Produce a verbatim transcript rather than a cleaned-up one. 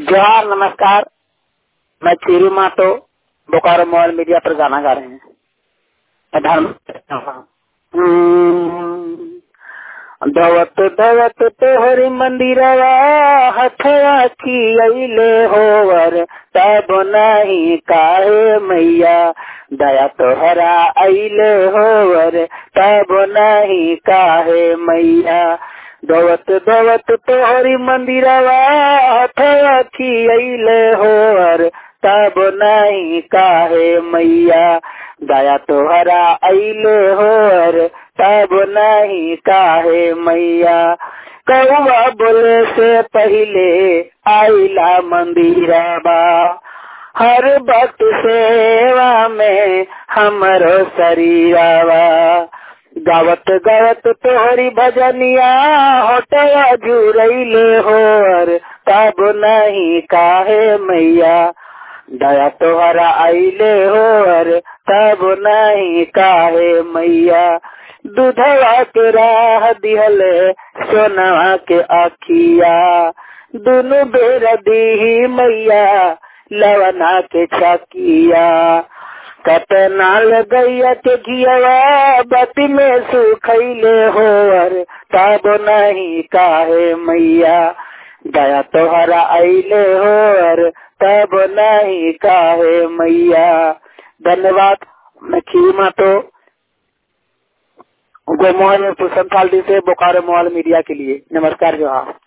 जोहार, नमस्कार। मैं चीरू मातो बोकारो मोबाइल मीडिया पर गाना गा रहे हैं। मैं धर्म दौवत दौवत तोहरी मंदिरवा हथवा की अइले होवर तब नहीं काहे मैया दया तोहरा अइले होवर तब नहीं काहे मैया दौवत दौवत तोहरी मंदिरवा हथवा की अइले होवर तब नहीं काहे मैया दया तोहरा अइले होर तब नहीं काहे मैया कौवा बोले से पहले आइला मंदिरवा हर भक्त सेवा में हमरो शरीरवा गावत गावत तोहरी भजनिया होटवा जुरैले होर तब नहीं काहे मैया दया तोहरा अइले होर तब नहीं काहे मैया दूधवा के राह दिहले सोनवा के अखिया दुनु बेर दीही मैया लवना के छकिया कतना लगैया के घियवा बती में सुखैले होर तब नहीं काहे मैया दया तोहरा अइले होर तब नहीं काहे मैया। धन्यवाद। मैं खीमा तो गोमोहन संथाल से बोकारो मोबाइल मीडिया के लिए नमस्कार। जोहार।